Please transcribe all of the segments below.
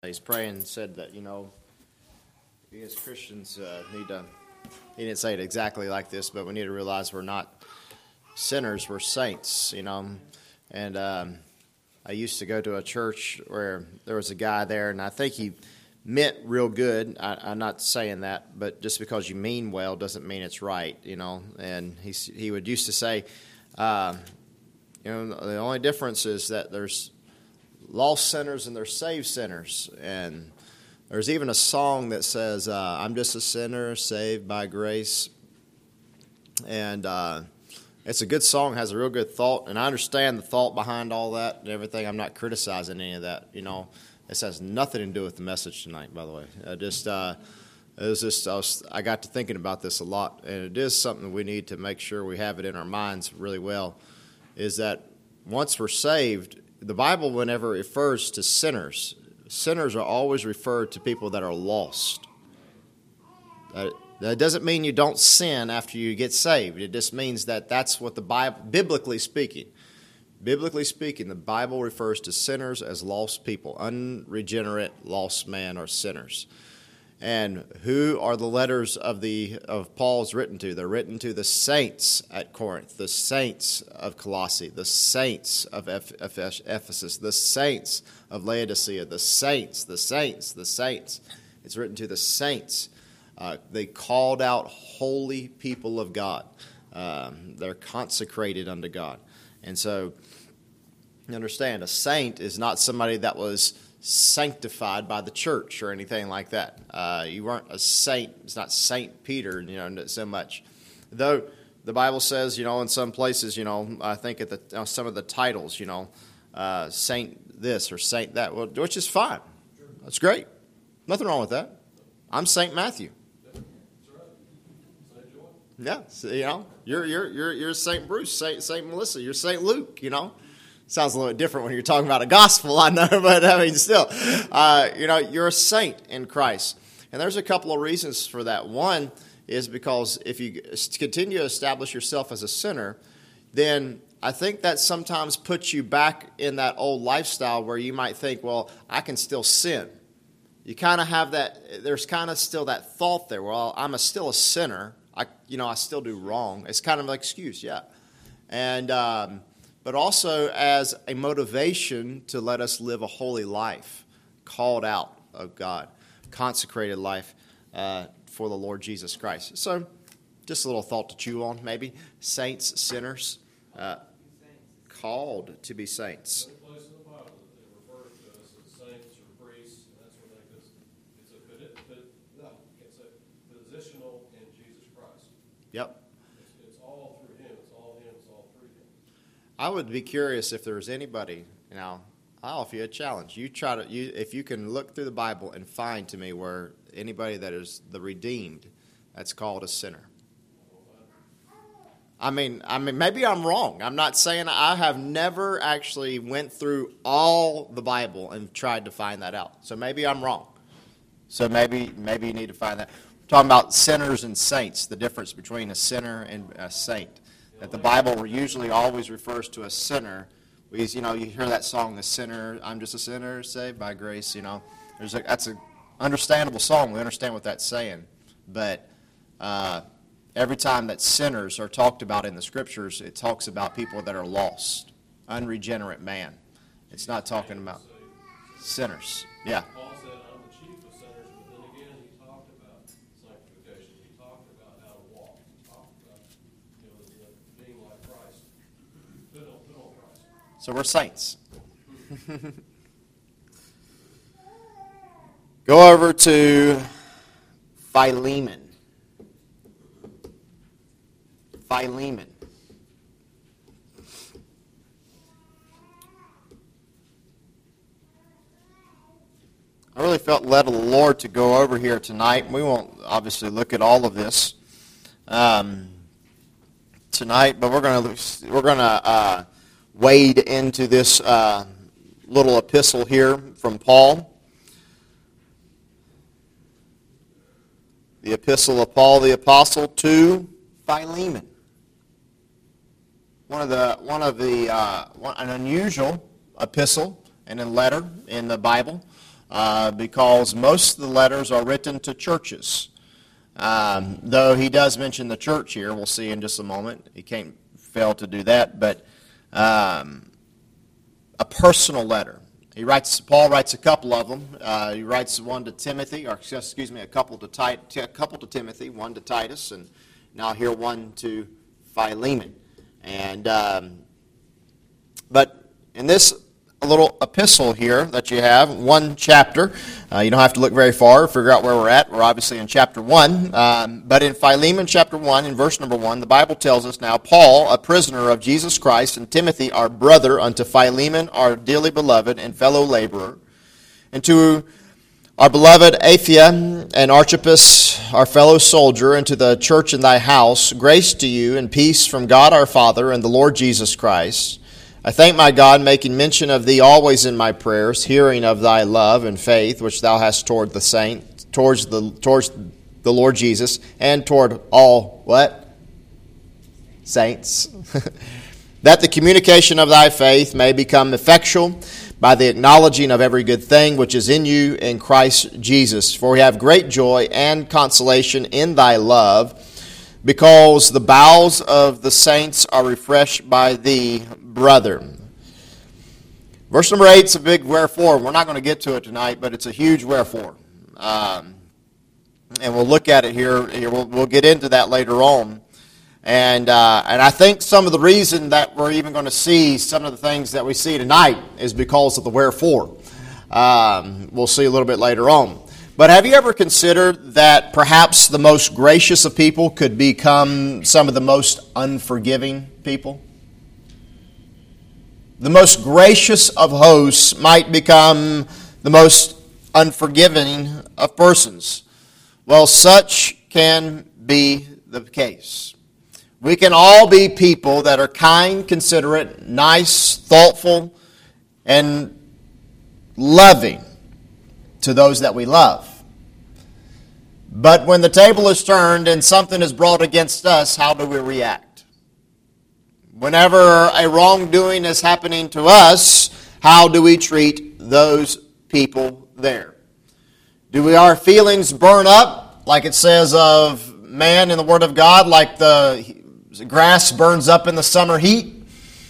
He's praying and said that, we as Christians need to, he didn't say it exactly like this, but we need to realize we're not sinners, we're saints, And I used to go to a church where there was a guy there, and I think he meant real good. I'm not saying that, but just because you mean well doesn't mean it's right, And he would used to say, the only difference is that there's lost sinners and there's saved sinners. And there's even a song that says, I'm just a sinner saved by grace. And it's a good song, has a real good thought. And I understand the thought behind all that and everything. I'm not criticizing any of that. This has nothing to do with the message tonight, by the way. I got to thinking about this a lot. And it is something we need to make sure we have it in our minds really well, is that once we're saved, the Bible, whenever it refers to sinners are always referred to people that are lost. That doesn't mean you don't sin after you get saved. It just means that that's what the Bible, biblically speaking, the Bible refers to sinners as lost people, unregenerate, lost men are sinners. And who are the letters of Paul's written to? They're written to the saints at Corinth, the saints of Colossae, the saints of Ephesus, the saints of Laodicea, the saints. It's written to the saints. They called out holy people of God. They're consecrated unto God. And so, you understand, a saint is not somebody that was sanctified by the church or anything like that. You weren't a saint. It's not Saint Peter, so much. Though the Bible says, in some places, I think at some of the titles, Saint this or Saint that, which is fine. That's great. Nothing wrong with that. I'm Saint Matthew. Yeah, so, you're Saint Bruce, Saint Melissa, you're Saint Luke, Sounds a little bit different when you're talking about a gospel, I know, but still, you're a saint in Christ. And there's a couple of reasons for that. One is because if you continue to establish yourself as a sinner, then I think that sometimes puts you back in that old lifestyle where you might think, well, I can still sin. You kind of have that, there's kind of still that thought there, well, I'm still a sinner. I still do wrong. It's kind of an excuse, yeah. And, but also as a motivation to let us live a holy life, called out of God, consecrated life for the Lord Jesus Christ. So just a little thought to chew on, maybe. Saints, sinners, called to be saints. Place in the Bible that they refer to us as saints or priests, and that's what it's a positional in Jesus Christ. Yep. It's all through Him. It's all Him. It's all through Him. I would be curious if there was anybody, I'll offer you a challenge. If you can look through the Bible and find to me where anybody that is the redeemed, that's called a sinner. I mean, maybe I'm wrong. I'm not saying I have never actually went through all the Bible and tried to find that out. So maybe I'm wrong. So maybe you need to find that. We're talking about sinners and saints, the difference between a sinner and a saint. That the Bible usually always refers to a sinner. Because, you hear that song, "The Sinner, I'm just a sinner, saved by grace." That's an understandable song. We understand what that's saying. But every time that sinners are talked about in the Scriptures, it talks about people that are lost, unregenerate man. It's not talking about sinners. Yeah. Paul said, I'm the chief of sinners, but then again, he talked about sanctification. He talked about how to walk. He talked about being like Christ. Put on Christ. So we're saints. Go over to Philemon. Philemon. I really felt led of the Lord to go over here tonight. We won't obviously look at all of this tonight, but we're going to wade into this little epistle here from Paul. The epistle of Paul the Apostle to Philemon. An unusual epistle and a letter in the Bible. because most of the letters are written to churches. Though he does mention the church here, we'll see in just a moment. He can't fail to do that, but a personal letter. Paul writes a couple of them. He writes one to Timothy, or excuse me, a couple to Timothy, one to Titus, and now here one to Philemon. And but in this little epistle here that you have, one chapter, you don't have to look very far to figure out where we're at. We're obviously in chapter 1. But in Philemon chapter 1, in verse number 1, the Bible tells us, "Now Paul, a prisoner of Jesus Christ, and Timothy, our brother, unto Philemon, our dearly beloved and fellow laborer, and to our beloved Apphia and Archippus, our fellow soldier, and to the church in thy house, grace to you and peace from God our Father and the Lord Jesus Christ. I thank my God, making mention of thee always in my prayers, hearing of thy love and faith which thou hast toward the saints, towards the Lord Jesus, and toward all what? Saints. That the communication of thy faith may become effectual by the acknowledging of every good thing which is in you in Christ Jesus. For we have great joy and consolation in thy love, because the bowels of the saints are refreshed by thee, brother." Verse number 8 is a big wherefore. We're not going to get to it tonight, but it's a huge wherefore. And we'll look at it here. We'll get into that later on. And I think some of the reason that we're even going to see some of the things that we see tonight is because of the wherefore. We'll see a little bit later on. But have you ever considered that perhaps the most gracious of people could become some of the most unforgiving people? The most gracious of hosts might become the most unforgiving of persons. Well, such can be the case. We can all be people that are kind, considerate, nice, thoughtful, and loving to those that we love. But when the table is turned and something is brought against us, how do we react? Whenever a wrongdoing is happening to us, how do we treat those people there? Do our feelings burn up, like it says of man in the Word of God, like the grass burns up in the summer heat?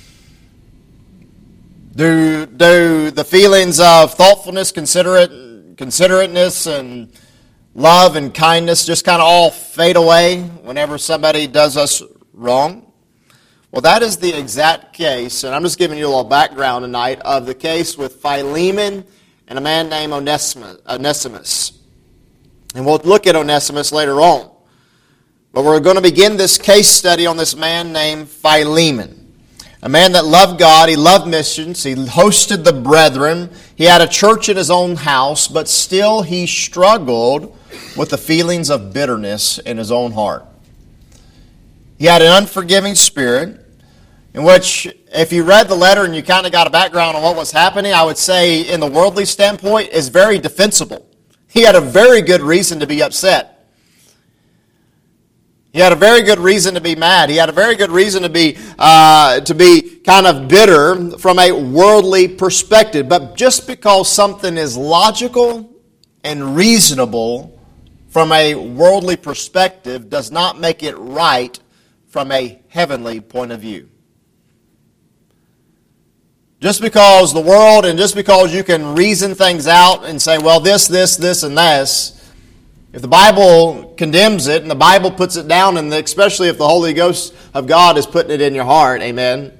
Do the feelings of thoughtfulness, considerateness, and love and kindness just kind of all fade away whenever somebody does us wrong? Well, that is the exact case, and I'm just giving you a little background tonight of the case with Philemon and a man named Onesimus. And we'll look at Onesimus later on. But we're going to begin this case study on this man named Philemon. A man that loved God, he loved missions, he hosted the brethren, he had a church in his own house, but still he struggled with the feelings of bitterness in his own heart. He had an unforgiving spirit, in which, if you read the letter and you kind of got a background on what was happening, I would say, in the worldly standpoint, is very defensible. He had a very good reason to be upset. He had a very good reason to be mad. He had a very good reason to be kind of bitter from a worldly perspective. But just because something is logical and reasonable from a worldly perspective does not make it right from a heavenly point of view. Just because the world and just because you can reason things out and say, well, this, and this, if the Bible condemns it and the Bible puts it down, and especially if the Holy Ghost of God is putting it in your heart, amen,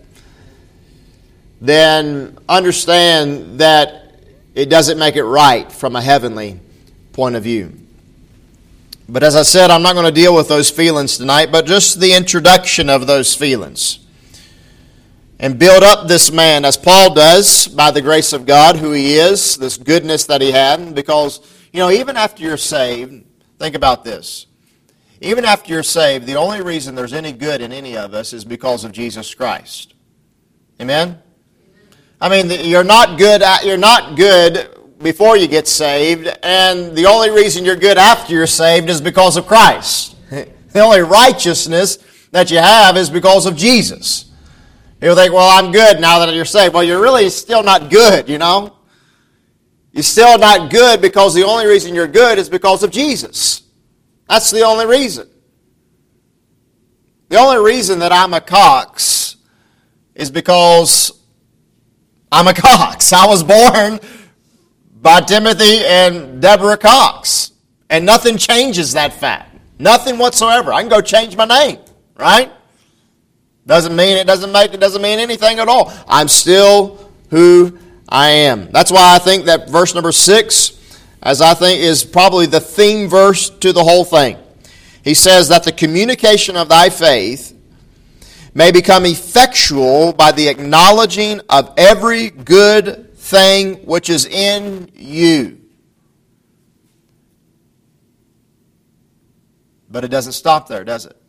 then understand that it doesn't make it right from a heavenly point of view. But as I said, I'm not going to deal with those feelings tonight, but just the introduction of those feelings. And build up this man, as Paul does, by the grace of God, who he is, this goodness that he had. Because, even after you're saved, think about this. Even after you're saved, the only reason there's any good in any of us is because of Jesus Christ. Amen? I mean, you're not good before you get saved, and the only reason you're good after you're saved is because of Christ. The only righteousness that you have is because of Jesus. People think, well, I'm good now that you're saved. Well, you're really still not good, You're still not good because the only reason you're good is because of Jesus. That's the only reason. The only reason that I'm a Cox is because I'm a Cox. I was born by Timothy and Deborah Cox. And nothing changes that fact. Nothing whatsoever. I can go change my name, right? Doesn't mean anything at all. I'm still who I am. That's why I think that verse number 6, as I think, is probably the theme verse to the whole thing. He says that the communication of thy faith may become effectual by the acknowledging of every good thing which is in you. But it doesn't stop there, does it?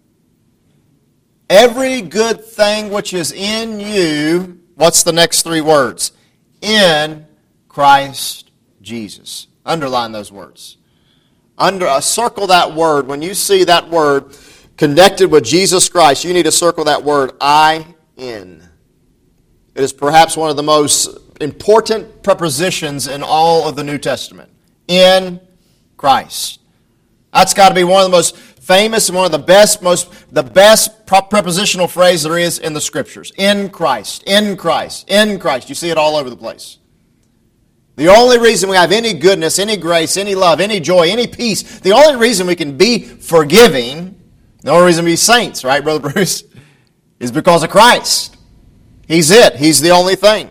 Every good thing which is in you, what's the next three words? In Christ Jesus. Underline those words. Circle that word. When you see that word connected with Jesus Christ, you need to circle that word, I-N. It is perhaps one of the most important prepositions in all of the New Testament. In Christ. That's got to be one of the most famous and one of the best prepositional phrase there is in the Scriptures. In Christ, in Christ, in Christ. You see it all over the place. The only reason we have any goodness, any grace, any love, any joy, any peace, the only reason we can be forgiving, the only reason we be saints, right, Brother Bruce, is because of Christ. He's it. He's the only thing.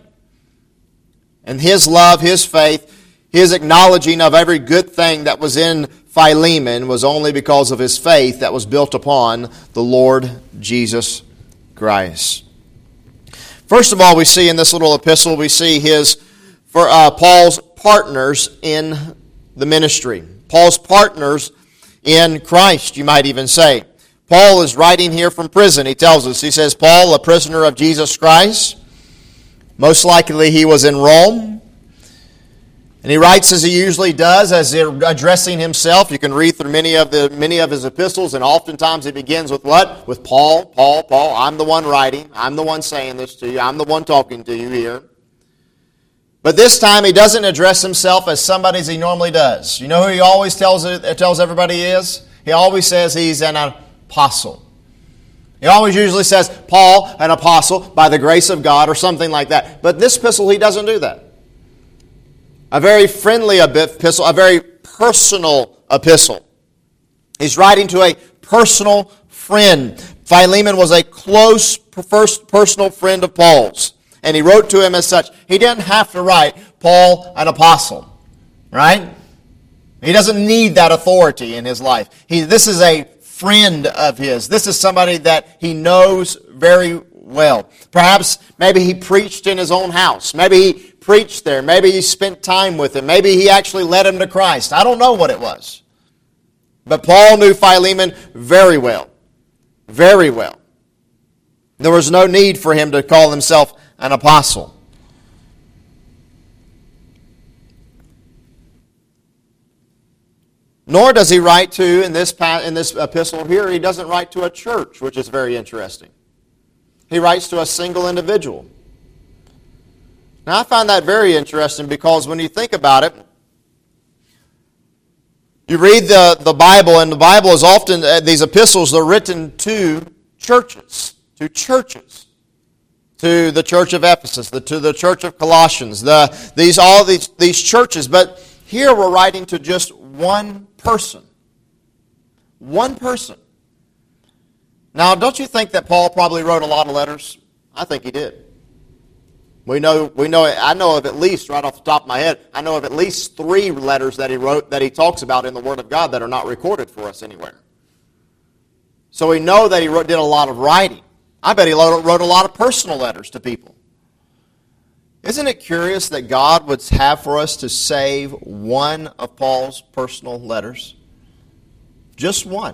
And His love, His faith, His acknowledging of every good thing that was in Philemon was only because of his faith that was built upon the Lord Jesus Christ. First of all, we see in this little epistle, we see Paul's partners in the ministry. Paul's partners in Christ, you might even say. Paul is writing here from prison. He tells us, he says, Paul, a prisoner of Jesus Christ. Most likely he was in Rome. And he writes as he usually does, as addressing himself. You can read through many of his epistles, and oftentimes it begins with what? With Paul, Paul, Paul. I'm the one writing. I'm the one saying this to you. I'm the one talking to you here. But this time he doesn't address himself as somebody as he normally does. You know who he always tells everybody he is? He always says he's an apostle. He always usually says, Paul, an apostle, by the grace of God, or something like that. But this epistle, he doesn't do that. A very friendly epistle, a very personal epistle. He's writing to a personal friend. Philemon was a close personal friend of Paul's. And he wrote to him as such. He didn't have to write Paul an apostle. Right? He doesn't need that authority in his life. This is a friend of his. This is somebody that he knows very well. Perhaps maybe he preached in his own house. Maybe he preached there. Maybe he spent time with him. Maybe he actually led him to Christ. I don't know what it was. But Paul knew Philemon very well. Very well. There was no need for him to call himself an apostle. Nor does he write to, in this epistle here, he doesn't write to a church, which is very interesting. He writes to a single individual. Now, I find that very interesting because when you think about it, you read the Bible, and the Bible is often, these epistles are written to churches, to the church of Ephesus, to the church of Colossians, these churches. But here we're writing to just one person. One person. Now, don't you think that Paul probably wrote a lot of letters? I think he did. I know of at least, right off the top of my head, I know of at least 3 letters that he wrote that he talks about in the Word of God that are not recorded for us anywhere. So we know that he did a lot of writing. I bet he wrote a lot of personal letters to people. Isn't it curious that God would have for us to save one of Paul's personal letters? Just one.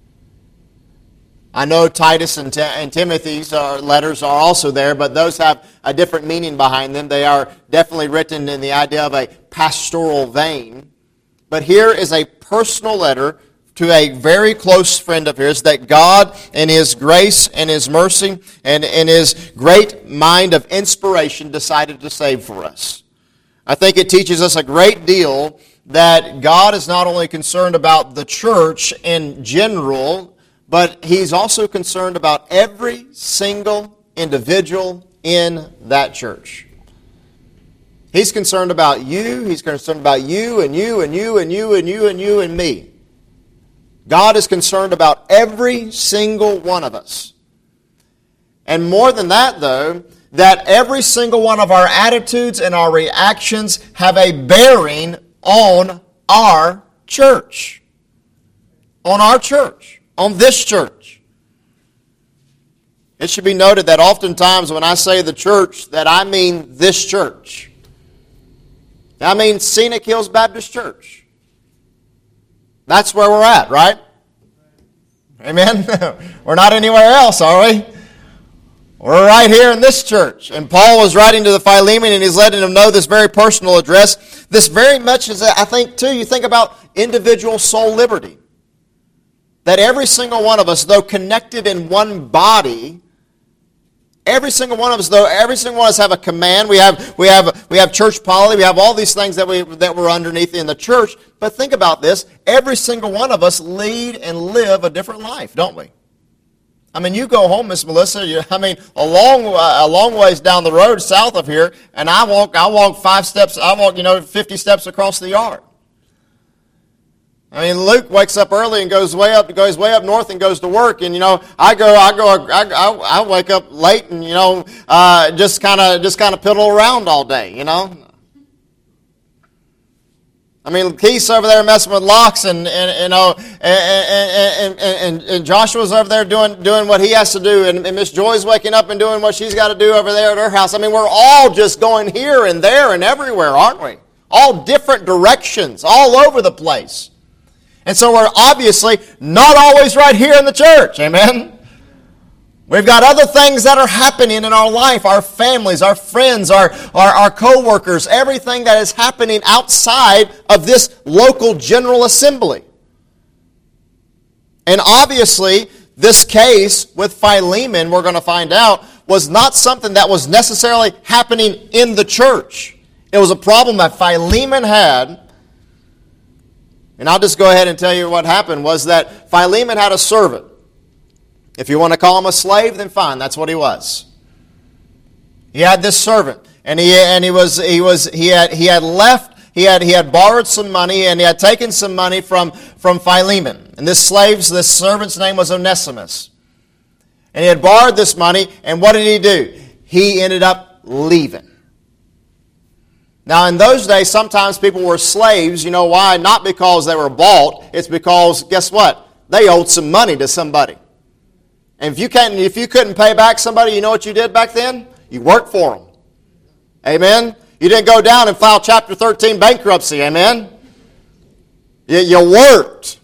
I know Titus and Timothy's letters are also there, but those have a different meaning behind them. They are definitely written in the idea of a pastoral vein. But here is a personal letter to a very close friend of his that God, in His grace and His mercy and in His great mind of inspiration, decided to save for us. I think it teaches us a great deal that God is not only concerned about the church in general, but He's also concerned about every single individual in that church. He's concerned about you. He's concerned about you and you and you and you and you and you and me. God is concerned about every single one of us. And more than that, though, that every single one of our attitudes and our reactions have a bearing on our church. On our church. On this church. It should be noted that oftentimes when I say the church, that I mean this church. I mean Scenic Hills Baptist Church. That's where we're at, right? Amen? We're not anywhere else, are we? We're right here in this church. And Paul was writing to the Philemon, and he's letting them know this very personal address. This very much is, I think, too, you think about individual soul liberty. That every single one of us, though connected in one body, every single one of us have a command. We have church polity. We have all these things that we're underneath in the church. But think about this. Every single one of us lead and live a different life, don't we? I mean, you go home, Miss Melissa. A long ways down the road south of here, and I walk 5 steps. I walk 50 steps across the yard. I mean, Luke wakes up early and goes way up north and goes to work, and I wake up late and just kind of piddle around all day, I mean, Keith's over there messing with locks, and Joshua's over there doing what he has to do, and Miss Joy's waking up and doing what she's got to do over there at her house. I mean, we're all just going here and there and everywhere, aren't we? All different directions, all over the place. And so we're obviously not always right here in the church. Amen? We've got other things that are happening in our life, our families, our friends, our co-workers, everything that is happening outside of this local general assembly. And obviously, this case with Philemon, we're going to find out, was not something that was necessarily happening in the church. It was a problem that Philemon had. And I'll just go ahead and tell you what happened was that Philemon had a servant. If you want to call him a slave, then fine, that's what he was. He had this servant, and he had borrowed some money, and he had taken some money from Philemon. And this servant's name was Onesimus. And he had borrowed this money, and what did he do? He ended up leaving. Now, in those days, sometimes people were slaves. You know why? Not because they were bought. It's because, guess what? They owed some money to somebody. And if you couldn't pay back somebody, you know what you did back then? You worked for them. Amen? You didn't go down and file Chapter 13 bankruptcy. Amen? You worked.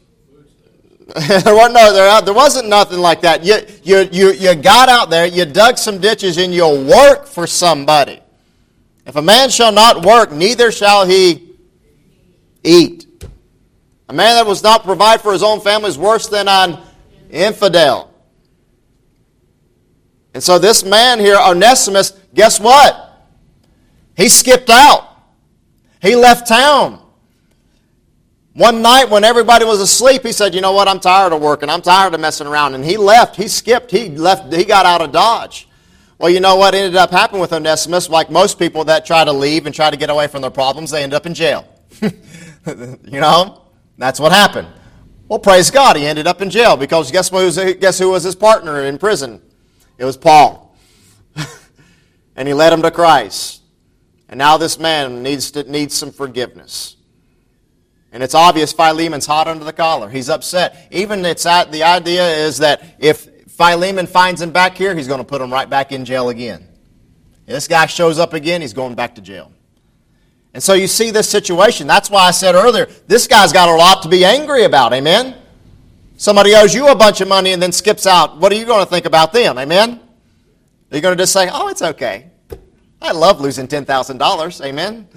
There wasn't nothing like that. You got out there, you dug some ditches, and you worked for somebody. If a man shall not work, neither shall he eat. A man that was not provide for his own family is worse than an infidel. And so this man here, Onesimus, guess what? He skipped out. He left town. One night when everybody was asleep, he said, you know what, I'm tired of working. I'm tired of messing around. And he left. He skipped. He got out of Dodge. Well, you know what ended up happening with Onesimus? Like most people that try to leave and try to get away from their problems, they end up in jail. That's what happened. Well, praise God, he ended up in jail because guess who was his partner in prison? It was Paul. And he led him to Christ. And now this man needs some forgiveness. And it's obvious Philemon's hot under the collar. He's upset. The idea is that if Philemon finds him back here, he's going to put him right back in jail again. If this guy shows up again, he's going back to jail. And so you see this situation. That's why I said earlier, this guy's got a lot to be angry about. Amen? Somebody owes you a bunch of money and then skips out. What are you going to think about them? Amen? Are you going to just say, oh, it's okay. I love losing $10,000. Amen?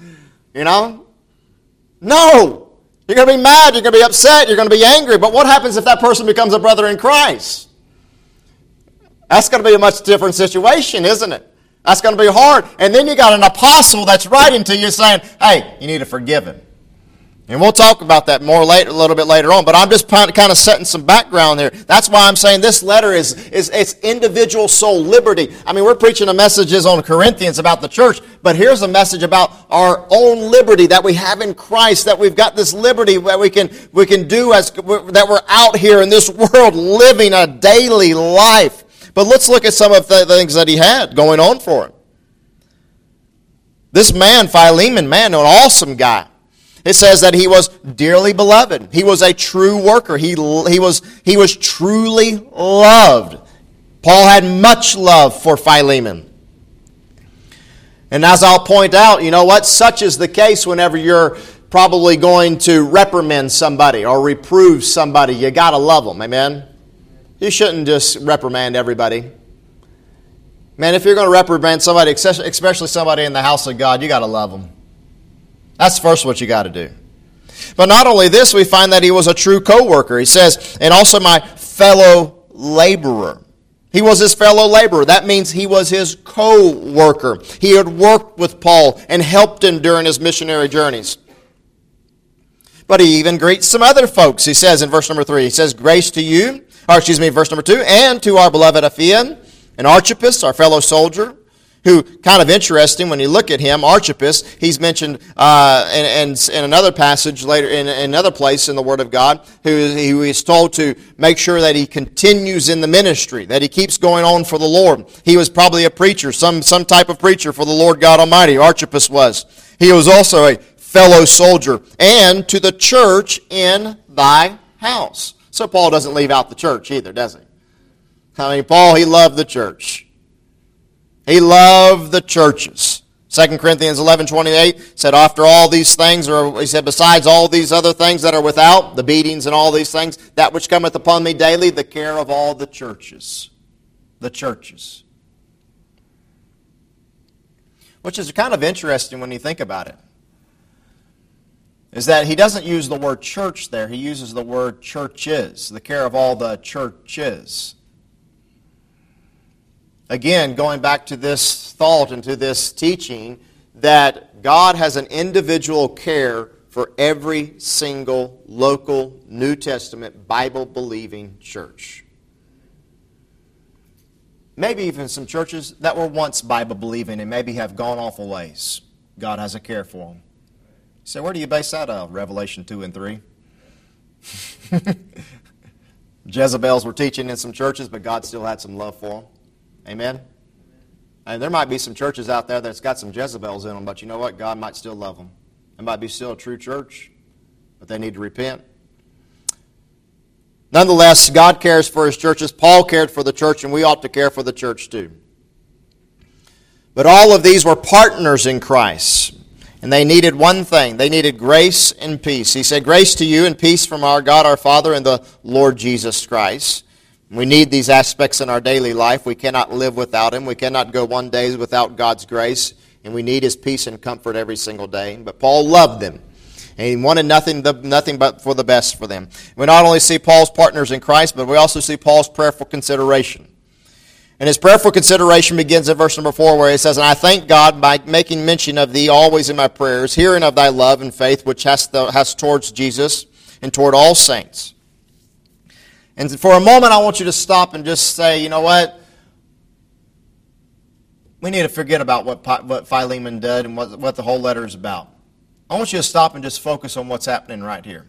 No! You're going to be mad. You're going to be upset. You're going to be angry. But what happens if that person becomes a brother in Christ? That's going to be a much different situation, isn't it? That's going to be hard. And then you got an apostle that's writing to you saying, hey, you need to forgive him. And we'll talk about that more later, a little bit later on. But I'm just kind of setting some background there. That's why I'm saying this letter is it's individual soul liberty. I mean, we're preaching the messages on Corinthians about the church, but here's a message about our own liberty that we have in Christ. That we've got this liberty that we can do that we're out here in this world living a daily life. But let's look at some of the things that he had going on for him. This man, Philemon, man, an awesome guy. It says that he was dearly beloved. He was a true worker. He was truly loved. Paul had much love for Philemon. And as I'll point out, you know what? Such is the case whenever you're probably going to reprimand somebody or reprove somebody. You got to love them, amen? You shouldn't just reprimand everybody. Man, if you're going to reprimand somebody, especially somebody in the house of God, you got to love them. That's first what you got to do. But not only this, we find that he was a true co-worker. He says, and also my fellow laborer. He was his fellow laborer. That means he was his co-worker. He had worked with Paul and helped him during his missionary journeys. But he even greets some other folks. He says in verse number 3, he says, grace to you, verse number 2, and to our beloved Apphia and Archippus, our fellow soldier, who, kind of interesting when you look at him, Archippus, he's mentioned in another passage later, in another place in the Word of God, who is told to make sure that he continues in the ministry, that he keeps going on for the Lord. He was probably a preacher, some type of preacher for the Lord God Almighty, Archippus was. He was also a fellow soldier, and to the church in thy house. So Paul doesn't leave out the church either, does he? I mean, Paul, he loved the church. He loved the churches. 2 Corinthians 11:28 said, after all these things, or he said, besides all these other things that are without, the beatings and all these things, that which cometh upon me daily, the care of all the churches. The churches. Which is kind of interesting when you think about it. Is that he doesn't use the word church there. He uses the word churches. The care of all the churches. Again, going back to this thought and to this teaching, that God has an individual care for every single local New Testament Bible-believing church. Maybe even some churches that were once Bible-believing and maybe have gone off a ways. God has a care for them. So where do you base that on? Revelation 2 and 3. Jezebels were teaching in some churches, but God still had some love for them. Amen? And there might be some churches out there that's got some Jezebels in them, but you know what? God might still love them. It might be still a true church, but they need to repent. Nonetheless, God cares for His churches. Paul cared for the church, and we ought to care for the church too. But all of these were partners in Christ, and they needed one thing. They needed grace and peace. He said, grace to you and peace from our God, our Father, and the Lord Jesus Christ. We need these aspects in our daily life. We cannot live without Him. We cannot go one day without God's grace. And we need His peace and comfort every single day. But Paul loved them. And he wanted nothing but for the best for them. We not only see Paul's partners in Christ, but we also see Paul's prayerful consideration. And his prayerful consideration begins in verse number 4, where he says, and I thank God by making mention of thee always in my prayers, hearing of thy love and faith which hast towards Jesus and toward all saints. And for a moment, I want you to stop and just say, you know what? We need to forget about what Philemon did and what the whole letter is about. I want you to stop and just focus on what's happening right here.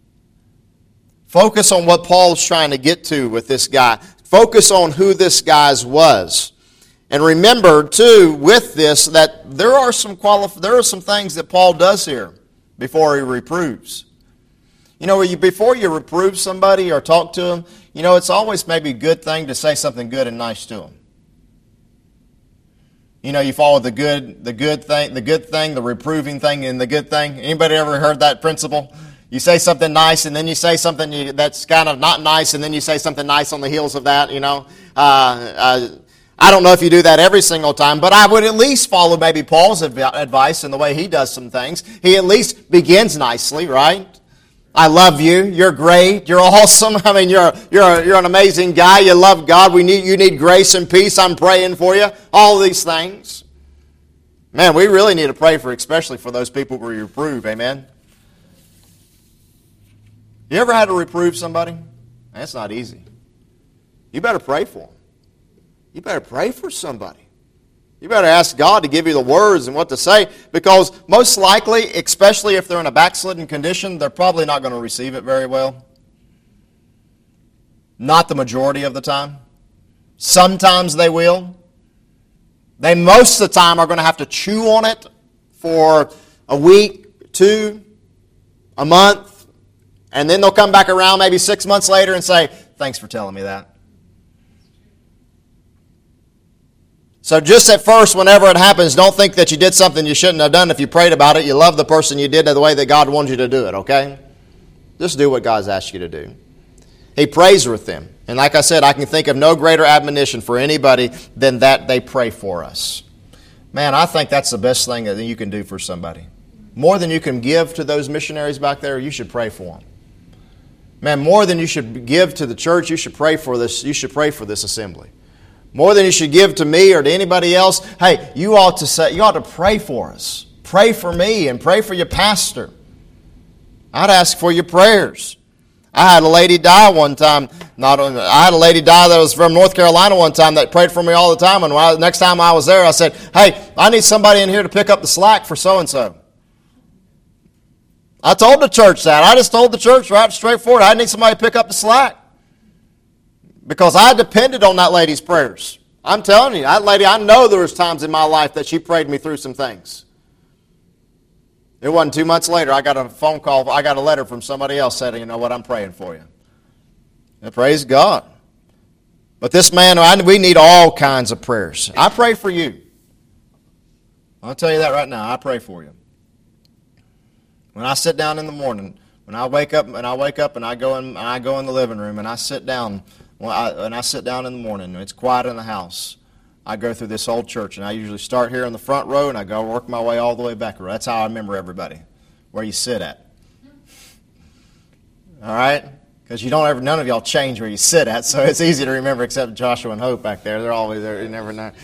Focus on what Paul's trying to get to with this guy. Focus on who this guy was. And remember, too, with this, that there are some things that Paul does here before he reproves. You know, before you reprove somebody or talk to them, you know, it's always maybe a good thing to say something good and nice to them. You know, you follow the good thing, the reproving thing, and the good thing. Anybody ever heard that principle? You say something nice, and then you say something that's kind of not nice, and then you say something nice on the heels of that, you know. I don't know if you do that every single time, but I would at least follow maybe Paul's advice in the way he does some things. He at least begins nicely, right? I love you. You're great. You're awesome. I mean, you're an amazing guy. You love God. You need grace and peace. I'm praying for you. All these things. Man, we really need to pray for, especially for those people we reprove. Amen. You ever had to reprove somebody? That's not easy. You better pray for them. You better pray for somebody. You better ask God to give you the words and what to say, because most likely, especially if they're in a backslidden condition, they're probably not going to receive it very well. Not the majority of the time. Sometimes they will. They most of the time are going to have to chew on it for a week, 2, a month, and then they'll come back around maybe 6 months later and say, thanks for telling me that. So just at first, whenever it happens, don't think that you did something you shouldn't have done if you prayed about it. You love the person, you did it the way that God wanted you to do it, okay? Just do what God's asked you to do. He prays with them. And like I said, I can think of no greater admonition for anybody than that they pray for us. Man, I think that's the best thing that you can do for somebody. More than you can give to those missionaries back there, you should pray for them. Man, more than you should give to the church, you should pray for this. You should pray for this assembly. More than you should give to me or to anybody else, hey, you ought to pray for us. Pray for me and pray for your pastor. I'd ask for your prayers. I had a lady die one time. I had a lady die that was from North Carolina one time that prayed for me all the time. And next time I was there, I said, hey, I need somebody in here to pick up the slack for so-and-so. I told the church that. I just told the church right straightforward, I need somebody to pick up the slack. Because I depended on that lady's prayers. I'm telling you, that lady, I know there was times in my life that she prayed me through some things. It wasn't 2 months later, I got a phone call, I got a letter from somebody else saying, you know what, I'm praying for you. And praise God. But this man, we need all kinds of prayers. I pray for you. I'll tell you that right now, I pray for you. When I sit down in the morning, when I wake up and I go in the living room and I sit down, when I sit down in the morning, and it's quiet in the house, I go through this old church, and I usually start here in the front row, and I go work my way all the way back. That's how I remember everybody, where you sit at. All right? Because none of y'all change where you sit at, so it's easy to remember except Joshua and Hope back there. They're always there. You never know.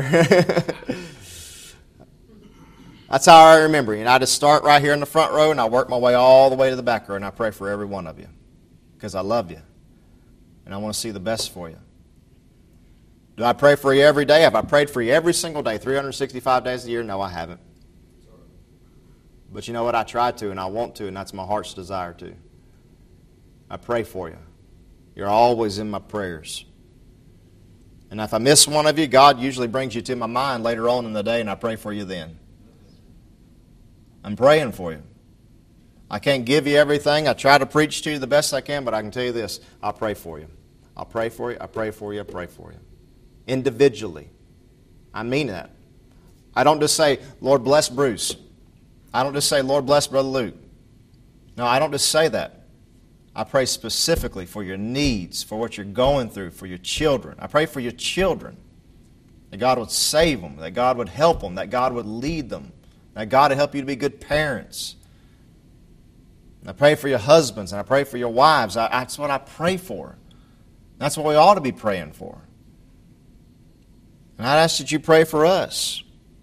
That's how I remember you. And I just start right here in the front row, and I work my way all the way to the back row, and I pray for every one of you because I love you. And I want to see the best for you. Do I pray for you every day? Have I prayed for you every single day, 365 days a year? No, I haven't. But you know what? I try to, and I want to, and that's my heart's desire to. I pray for you. You're always in my prayers. And if I miss one of you, God usually brings you to my mind later on in the day, and I pray for you then. I'm praying for you. I can't give you everything. I try to preach to you the best I can, but I can tell you this. I'll pray for you. I'll pray for you. I pray for you. I pray for you. Individually. I mean that. I don't just say, Lord bless Bruce. I don't just say, Lord bless Brother Luke. No, I don't just say that. I pray specifically for your needs, for what you're going through, for your children. I pray for your children. That God would save them. That God would help them. That God would lead them. That God would help you to be good parents. I pray for your husbands, and I pray for your wives. That's what I pray for. That's what we ought to be praying for. And I'd ask that you pray for us.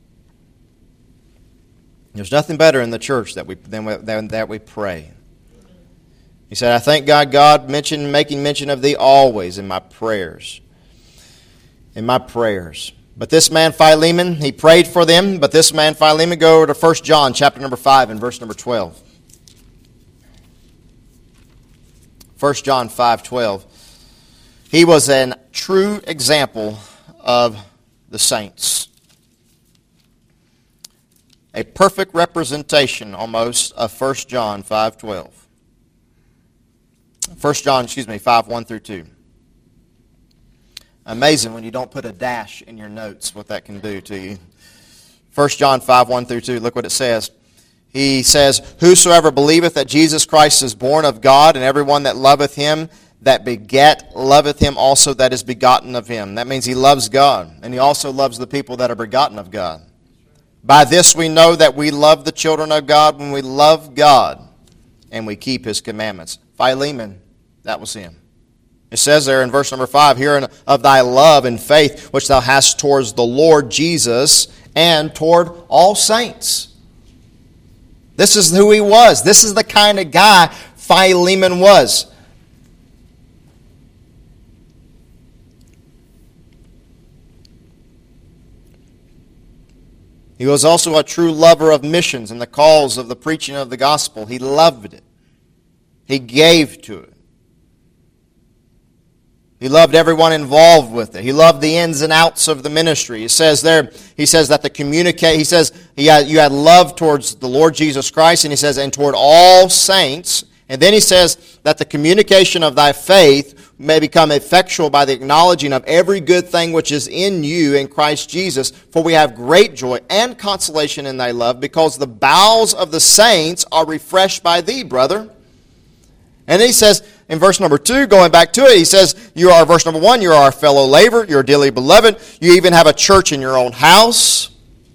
There's nothing better in the church than that we pray. He said, I thank God making mention of thee always in my prayers. In my prayers. But this man Philemon, he prayed for them. But this man Philemon, go over to 1 John chapter number 5 and verse number 12. 1 John 5:12. He was a true example of the saints. A perfect representation almost of 1 John 5:12. 5, 1 through 2. Amazing when you don't put a dash in your notes, what that can do to you. 1 John 5, 1 through 2, look what it says. He says, whosoever believeth that Jesus Christ is born of God, and everyone that loveth him that begat loveth him also that is begotten of him. That means he loves God, and he also loves the people that are begotten of God. By this we know that we love the children of God when we love God and we keep his commandments. Philemon, that was him. It says there in verse number 5, hearing of thy love and faith which thou hast towards the Lord Jesus and toward all saints. This is who he was. This is the kind of guy Philemon was. He was also a true lover of missions and the calls of the preaching of the gospel. He loved it. He gave to it. He loved everyone involved with it. He loved the ins and outs of the ministry. He says there, he says that you had love towards the Lord Jesus Christ, and he says, and toward all saints. And then he says that the communication of thy faith may become effectual by the acknowledging of every good thing which is in you in Christ Jesus. For we have great joy and consolation in thy love, because the bowels of the saints are refreshed by thee, brother. And then he says, in verse number 2, going back to it, he says, you are, verse number 1, you are our fellow laborer, you're dearly beloved, you even have a church in your own house.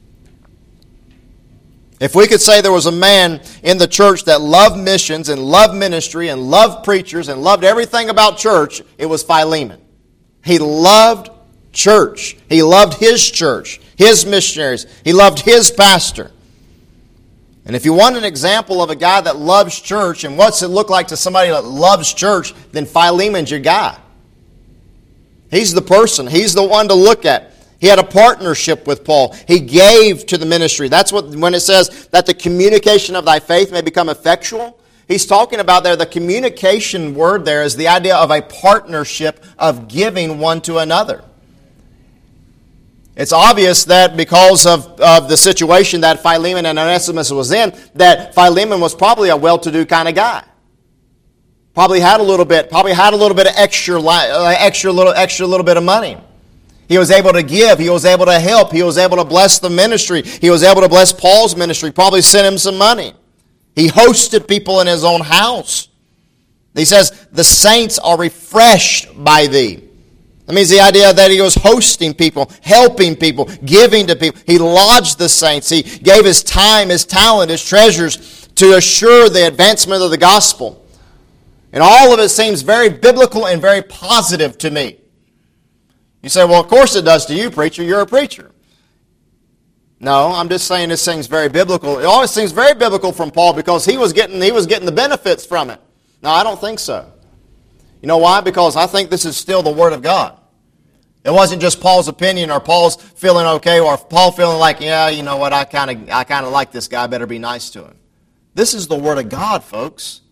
If we could say there was a man in the church that loved missions and loved ministry and loved preachers and loved everything about church, it was Philemon. He loved church. He loved his missionaries. He loved his pastor. And if you want an example of a guy that loves church and what's it look like to somebody that loves church, then Philemon's your guy. He's the person. He's the one to look at. He had a partnership with Paul. He gave to the ministry. That's what when it says that the communication of thy faith may become effectual. He's talking about there, the communication word there is the idea of a partnership of giving one to another. It's obvious that because of the situation that Philemon and Onesimus was in, that Philemon was probably a well-to-do kind of guy. Probably had a little bit of extra little bit of money. He was able to give. He was able to help. He was able to bless the ministry. He was able to bless Paul's ministry. Probably sent him some money. He hosted people in his own house. He says, the saints are refreshed by thee. That means the idea that he was hosting people, helping people, giving to people. He lodged the saints. He gave his time, his talent, his treasures to assure the advancement of the gospel. And all of it seems very biblical and very positive to me. You say, well, of course it does to you, preacher. You're a preacher. No, I'm just saying this seems very biblical. It always seems very biblical from Paul because he was getting the benefits from it. No, I don't think so. You know why? Because I think this is still the Word of God. It wasn't just Paul's opinion or Paul's feeling okay or Paul feeling like, yeah, you know what, I kind of like this guy, I better be nice to him. This is the Word of God, folks.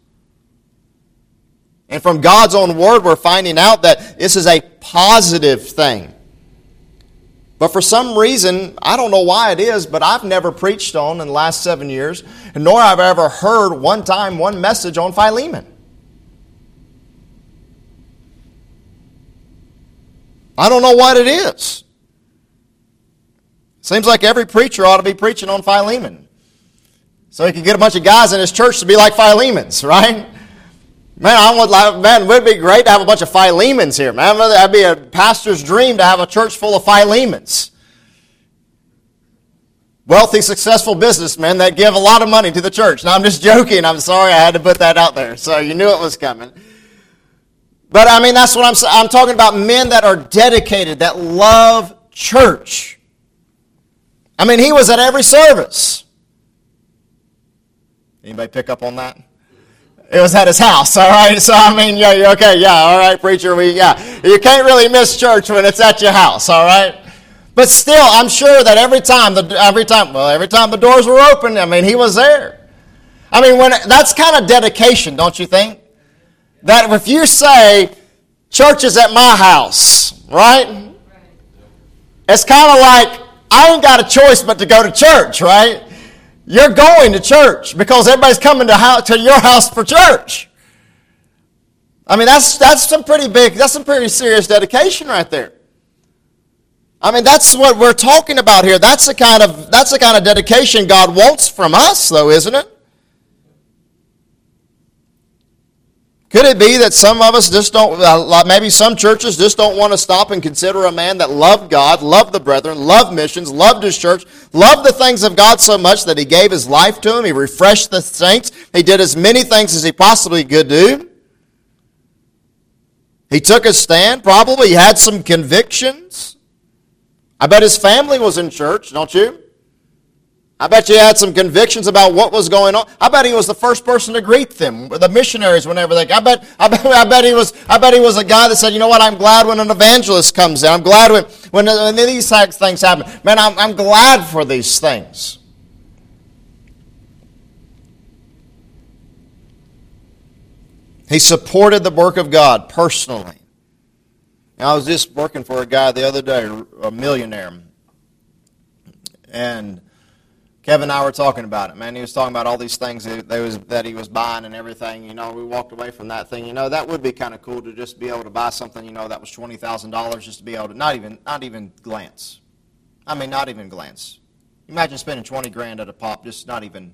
And from God's own Word, we're finding out that this is a positive thing. But for some reason, I don't know why it is, but I've never preached on in the last 7 years, nor have I ever heard one message on Philemon. I don't know what it is. Seems like every preacher ought to be preaching on Philemon. So he can get a bunch of guys in his church to be like Philemons, right? Man, it would be great to have a bunch of Philemons here, man. That'd be a pastor's dream to have a church full of Philemons. Wealthy, successful businessmen that give a lot of money to the church. Now, I'm just joking. I'm sorry I had to put that out there. So you knew it was coming. But I mean, that's what I'm talking about, men that are dedicated, that love church. I mean, he was at every service. Anybody pick up on that? It was at his house, all right? So, I mean, yeah, you're okay, yeah, all right, preacher, you can't really miss church when it's at your house, all right? But still, I'm sure that every time the doors were open, I mean, he was there. I mean, that's kind of dedication, don't you think? That if you say, church is at my house, right? It's kind of like, I ain't got a choice but to go to church, right? You're going to church because everybody's coming to your house for church. I mean, that's some pretty serious dedication right there. I mean, that's what we're talking about here. That's the kind of dedication God wants from us, though, isn't it? Could it be that some of us just don't, maybe some churches just don't want to stop and consider a man that loved God, loved the brethren, loved missions, loved his church, loved the things of God so much that he gave his life to him, he refreshed the saints, he did as many things as he possibly could do. He took a stand, probably, he had some convictions. I bet his family was in church, don't you? I bet you had some convictions about what was going on. I bet he was the first person to greet them, the missionaries, whenever they. I bet he was a guy that said, you know what? I'm glad when an evangelist comes in. I'm glad when these things happen. Man, I'm glad for these things. He supported the work of God personally. I was just working for a guy the other day, a millionaire, and Kevin and I were talking about it, man. He was talking about all these things that he was buying and everything. You know, we walked away from that thing. You know, that would be kind of cool to just be able to buy something, you know, that was $20,000 just to be able to not even glance. I mean, not even glance. Imagine spending $20,000 at a pop, just not even.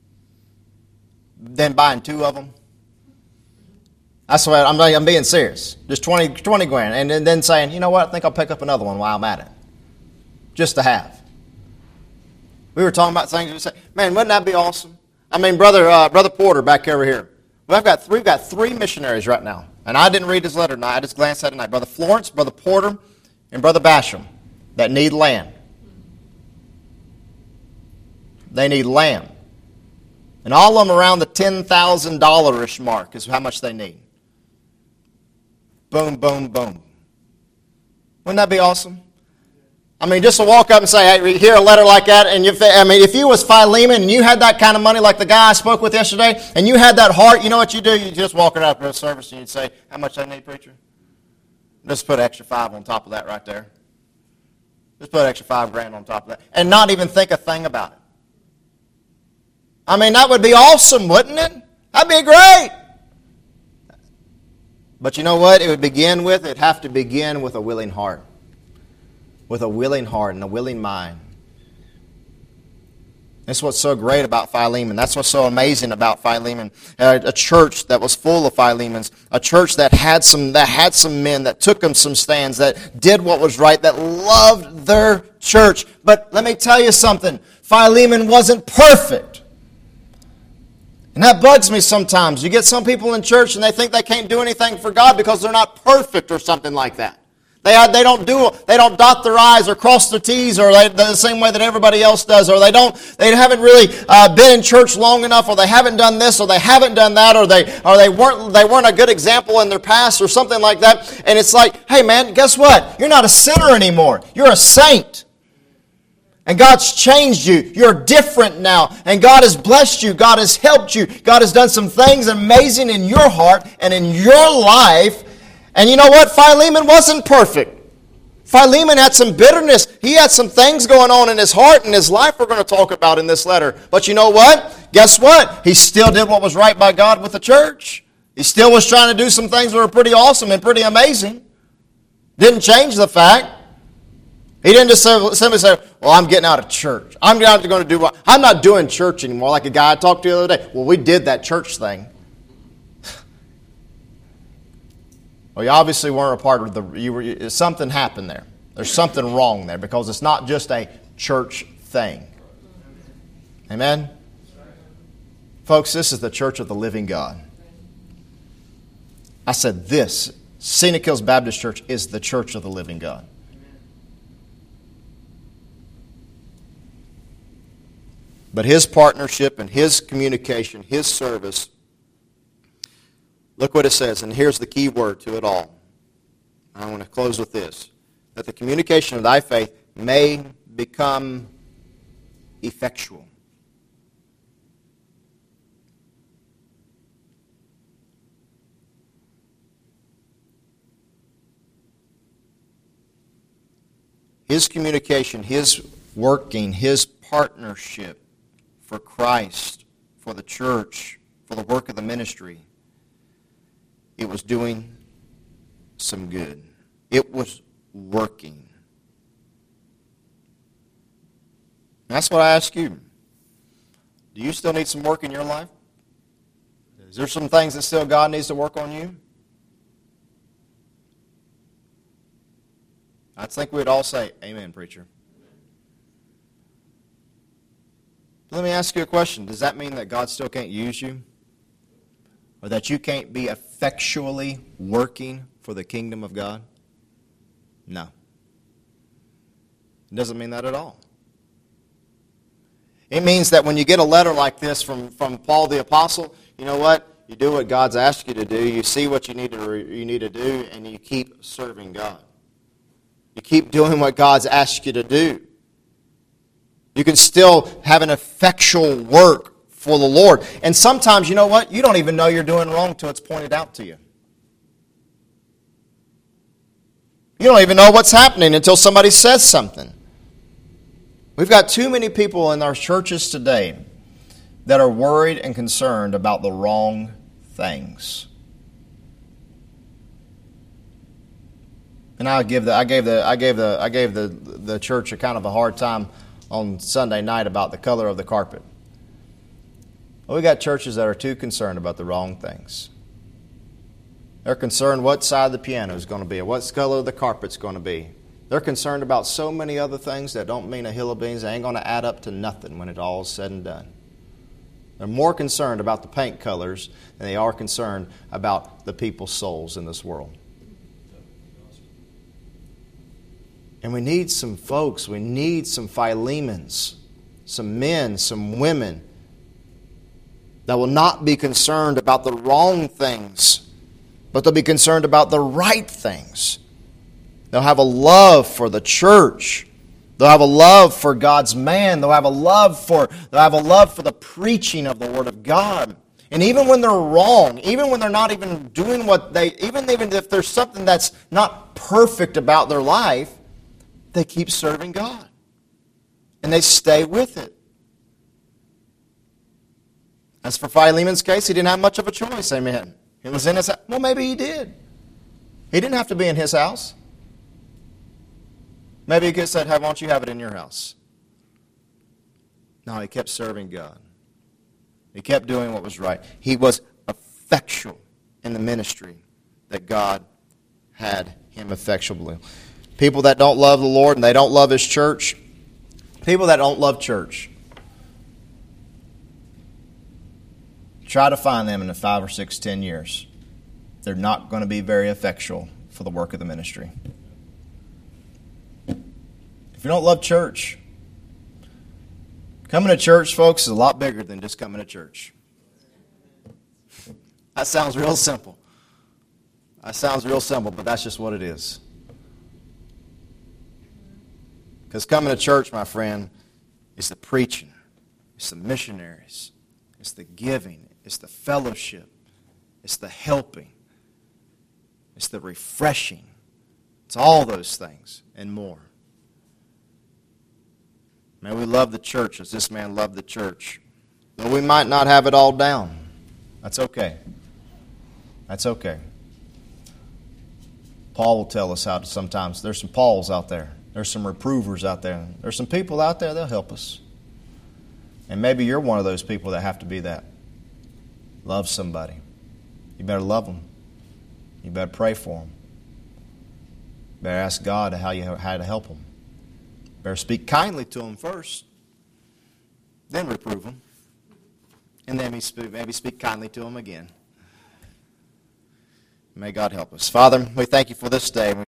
Then buying two of them. That's what I'm being serious. Just 20 grand, and then saying, you know what? I think I'll pick up another one while I'm at it, just to have. We were talking about things. We said, man, wouldn't that be awesome? I mean, brother Porter back over here. We've got three missionaries right now, and I didn't read his letter tonight. I just glanced at it tonight. Brother Florence, Brother Porter, and Brother Basham that need land. They need land, and all of them around the $10,000-ish mark is how much they need. Boom, boom, boom. Wouldn't that be awesome? I mean, just to walk up and say, hey, hear a letter like that, and if you was Philemon and you had that kind of money like the guy I spoke with yesterday, and you had that heart, you know what you do? You just walk it after a service and you'd say, how much I need, preacher? Just put an extra $5 on top of that right there. Just put an extra $5,000 on top of that. And not even think a thing about it. I mean, that would be awesome, wouldn't it? That'd be great. But you know what? It'd have to begin with a willing heart. With a willing heart and a willing mind. That's what's so great about Philemon. That's what's so amazing about Philemon. A church that was full of Philemons. A church that had some men that took them some stands, that did what was right, that loved their church. But let me tell you something. Philemon wasn't perfect. And that bugs me sometimes. You get some people in church and they think they can't do anything for God because they're not perfect or something like that. They don't dot their I's or cross their T's or the same way that everybody else does, or they haven't really been in church long enough, or they haven't done this, or they haven't done that, or they weren't a good example in their past or something like that. And it's like, hey man, guess what? You're not a sinner anymore. You're a saint. And God's changed you. You're different now. And God has blessed you. God has helped you. God has done some things amazing in your heart and in your life. And you know what? Philemon wasn't perfect. Philemon had some bitterness. He had some things going on in his heart and his life we're going to talk about in this letter. But you know what? Guess what? He still did what was right by God with the church. He still was trying to do some things that were pretty awesome and pretty amazing. Didn't change the fact. He didn't just simply say, well, I'm getting out of church. I'm not doing church anymore, like a guy I talked to the other day. Well, we did that church thing. Well, you obviously weren't a part of something happened there. There's something wrong there because it's not just a church thing. Amen? Folks, this is the church of the living God. I said this. Scenic Hills Baptist Church is the church of the living God. But his partnership and his communication, his service, look what it says, and here's the key word to it all. I want to close with this. That the communication of thy faith may become effectual. His communication, his working, his partnership for Christ, for the church, for the work of the ministry, it was doing some good. It was working. That's what I ask you. Do you still need some work in your life? Is there some things that still God needs to work on you? I think we'd all say, amen, preacher. Let me ask you a question. Does that mean that God still can't use you? Or that you can't be effectually working for the kingdom of God? No. It doesn't mean that at all. It means that when you get a letter like this from Paul the Apostle, you know what? You do what God's asked you to do. You see what you need to do, and you keep serving God. You keep doing what God's asked you to do. You can still have an effectual work for the Lord. And sometimes, you know what? You don't even know you're doing wrong until it's pointed out to you. You don't even know what's happening until somebody says something. We've got too many people in our churches today that are worried and concerned about the wrong things. And I gave the church a kind of a hard time on Sunday night about the color of the carpet. Well, we got churches that are too concerned about the wrong things. They're concerned what side of the piano is going to be, or what color the carpet's going to be. They're concerned about so many other things that don't mean a hill of beans. They ain't going to add up to nothing when it all is said and done. They're more concerned about the paint colors than they are concerned about the people's souls in this world. And we need some folks, we need some Philemons, some men, some women that will not be concerned about the wrong things, but they'll be concerned about the right things. They'll have a love for the church. They'll have a love for God's man. They'll have a love for the preaching of the Word of God. And even when they're wrong, even when they're not even doing even if there's something that's not perfect about their life, they keep serving God. And they stay with it. As for Philemon's case, he didn't have much of a choice, amen. He was in his house. Well, maybe he did. He didn't have to be in his house. Maybe he could have said, hey, why don't you have it in your house? No, he kept serving God. He kept doing what was right. He was effectual in the ministry that God had him effectual. People that don't love the Lord and they don't love His church, people that don't love church, try to find them in the 5 or 6, 10 years. They're not going to be very effectual for the work of the ministry. If you don't love church, coming to church, folks, is a lot bigger than just coming to church. That sounds real simple. That sounds real simple, but that's just what it is. Because coming to church, my friend, is the preaching, it's the missionaries, it's the giving, it's the fellowship, it's the helping, it's the refreshing. It's all those things and more. May we love the church as this man loved the church. Though we might not have it all down, that's okay. That's okay. Paul will tell us how to sometimes, there's some Pauls out there. There's some reprovers out there. There's some people out there that'll help us. And maybe you're one of those people that have to be that. Love somebody. You better love them. You better pray for them. You better ask God how to help them. You better speak kindly to them first. Then reprove them. And then maybe speak kindly to them again. May God help us. Father, we thank you for this day.